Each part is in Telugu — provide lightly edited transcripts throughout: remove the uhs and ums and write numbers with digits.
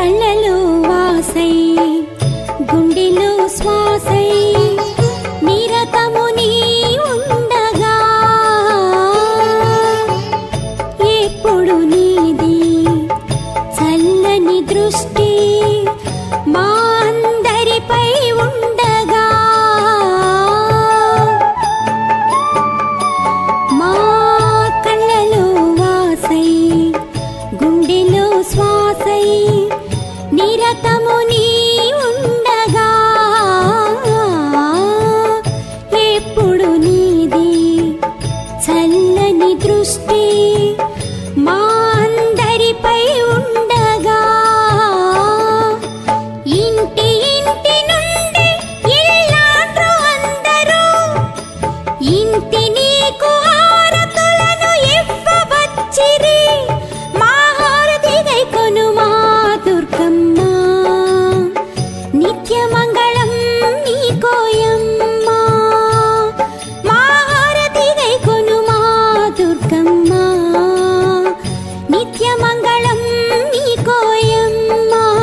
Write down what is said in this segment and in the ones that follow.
కళ్ళలో వాసై గుండెలో శ్వాసై నిరతము నీ ఉండగా ఎప్పుడు నీది చల్లని దృష్టి మా అందరిపై ఉండగా మా కళ్ళలో వాసై గుండెలో శ్వాసై నిరతము నీ ఉండగా ఎప్పుడు నీది చల్లని దృష్టి మా అందరిపై ఉండగా ఇంటి ఇంటి నుండి ఇల్లాండ్రు అందరూ ఇంటి నీకు హారతులను ఇవ్వవచ్చిరి మా హారతి గైకొను మా దుర్గమ్మ నిత్యమంగళం నీకోయమ్మా మా హారతి గైకొను మా దుర్గమ్మ నిత్యమంగళం నీకోయమ్మా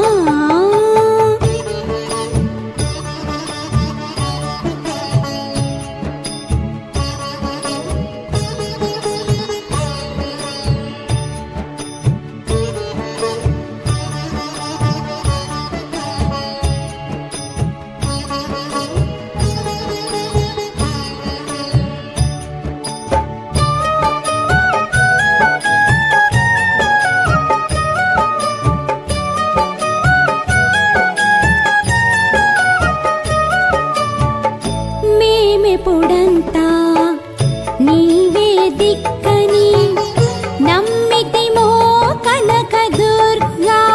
మేమెప్పుడంతా నీవే దిక్కని నమ్మితిమో కనకదుర్గా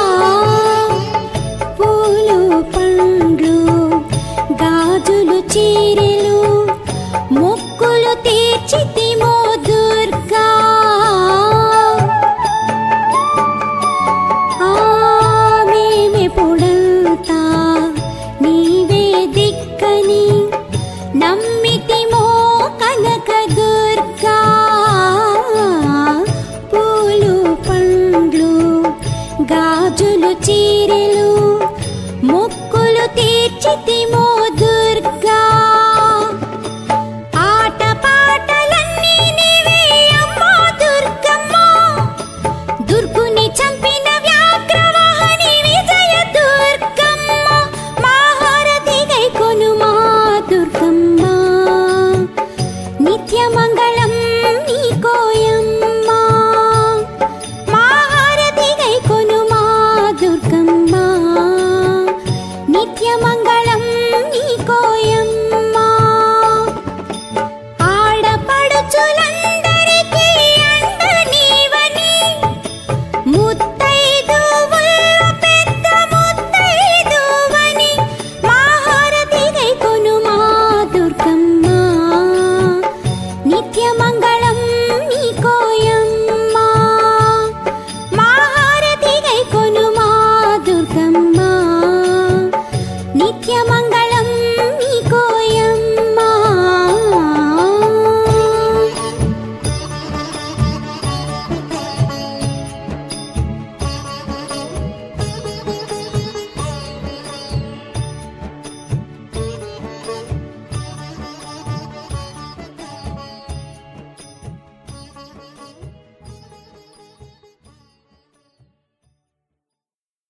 పూలు పండ్లు గాజులు చీరెలు మొక్కులు తీర్చితిమో దుర్గా మేమెప్పుడంతా నీవే దిక్కని నమ్మితిమో కనకదుర్గా పూలు పండ్లు గాజులు చీరెలు మొక్కులు తీర్చితిమో